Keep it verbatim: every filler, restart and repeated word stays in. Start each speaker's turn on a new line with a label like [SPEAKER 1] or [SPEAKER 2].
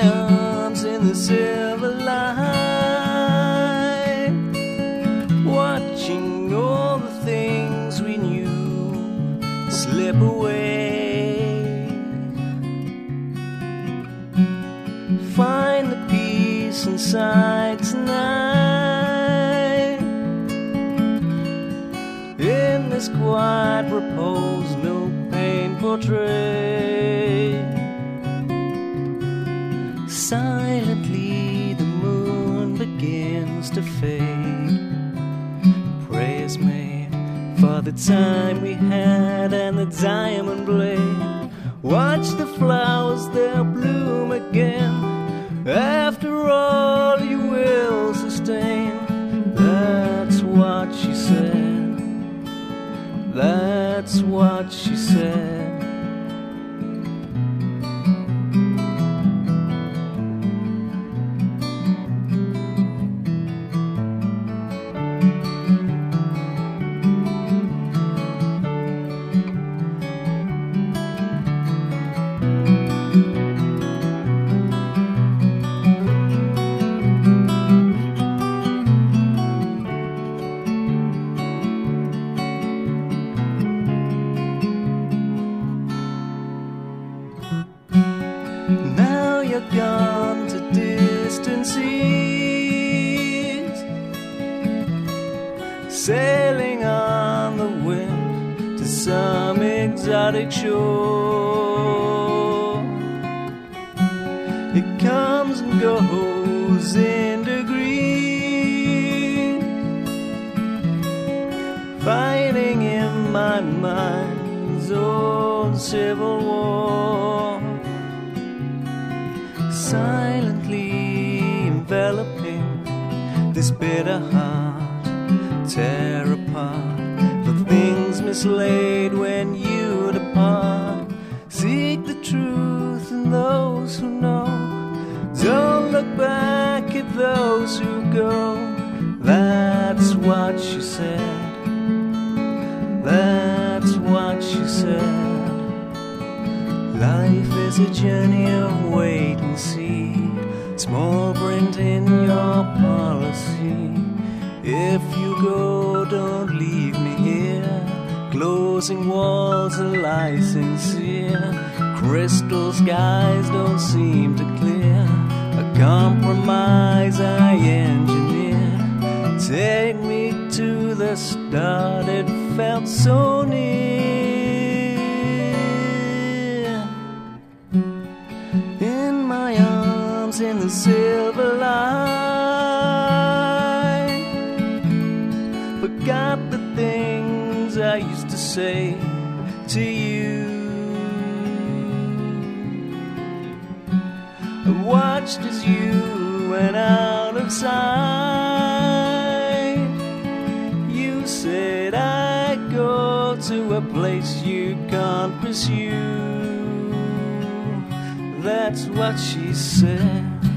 [SPEAKER 1] arms in the silver light, watching all the things we knew slip away. Find the peace inside tonight, in this quiet repose no pain portray. Silently the moon begins to fade. Praise me for the time we had and the diamond blade. Watch the flowers, they'll bloom again. After all you will sustain. That's what she said. That's what she said. Now you're gone to distant seas, sailing on the wind to some exotic shore. It comes and goes in degrees, fighting in my mind's own civil war. Silently enveloping this bitter heart, tear apart the things mislaid when you depart. Seek the truth in those who know, don't look back at those who go. That's what she said. That's what she said. Life is a journey of wait and see, small print in your policy. If you go, don't leave me here. Closing walls are lie sincere. Crystal skies don't seem to clear. A compromise I engineer. Take me to the start, it felt so near. In my arms in the silver light, forgot the things I used to say to you. I watched as you went out of sight. You said I'd go to a place you can't pursue. That's what she said.